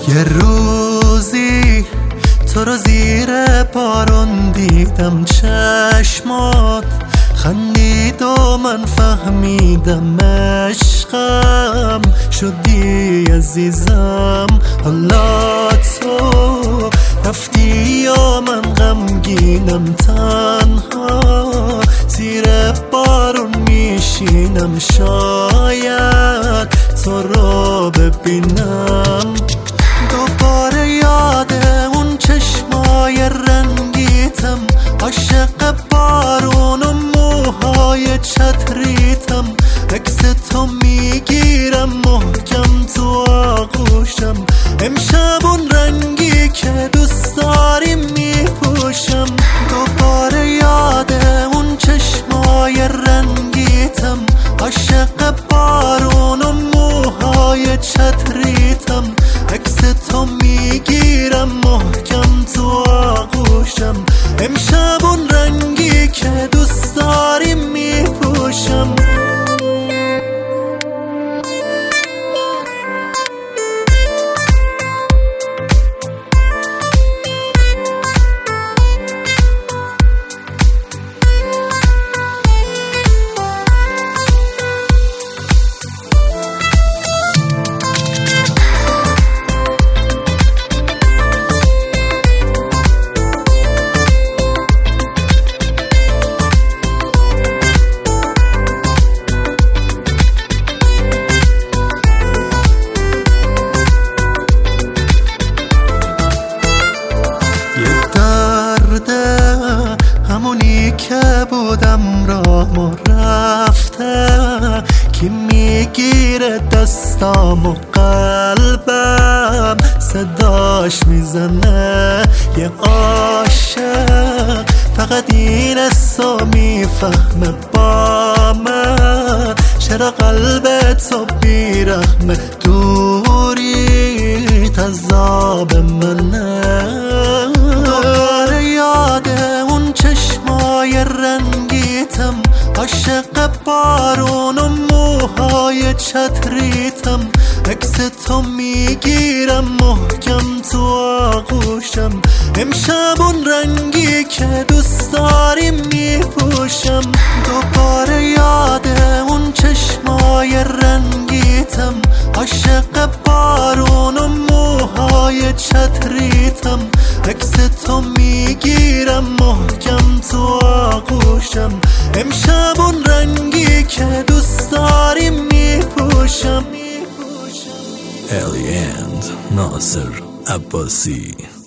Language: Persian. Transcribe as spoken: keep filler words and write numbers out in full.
یه روزی تو رو زیر بارون دیدم، چشمات خندید و من فهمیدم عشقم شدی عزیزم. حالا تو رفتی یا من غمگینم، تنها زیر بارون میشینم، شاید تو رو ببینم. دوباره یاد اون چشمای رنگیتم، عاشق بارون و موهای چتریتم. عکس تو میگیرم محکم تو آغوشم، امشب اون رنگی که دوست داری میپوشم. دوباره یاد اون چشمای رنگیتم، عاشق بارون و موهای چتریتم. عکس تو میگیرم محکم تو آغوشم، امشب اون رنگی که دوست داری میپوشم. همونی که بودم راه و رفته، کی میگیره دستام و قلبم صداش میزنه. یه عاشق فقط این اسو میفهمه با من، چرا قلب تو بیرحمه، دوری تذاب منه. دوباره یاد اون چشمای رنگیتم، عاشق بارون و موهای چتریتم. عکس تو میگیرم محکم تو آغوشم، امشب اون رنگی که دوست داری میپوشم. دوباره یاد اون چشمای رنگیتم، عاشق بارون و موهای چتریتم. عکس تو میگیرم محکم تو آغوشم، امشب اون رنگی که دوست داری میپوشم. الیند ناصر عباسی.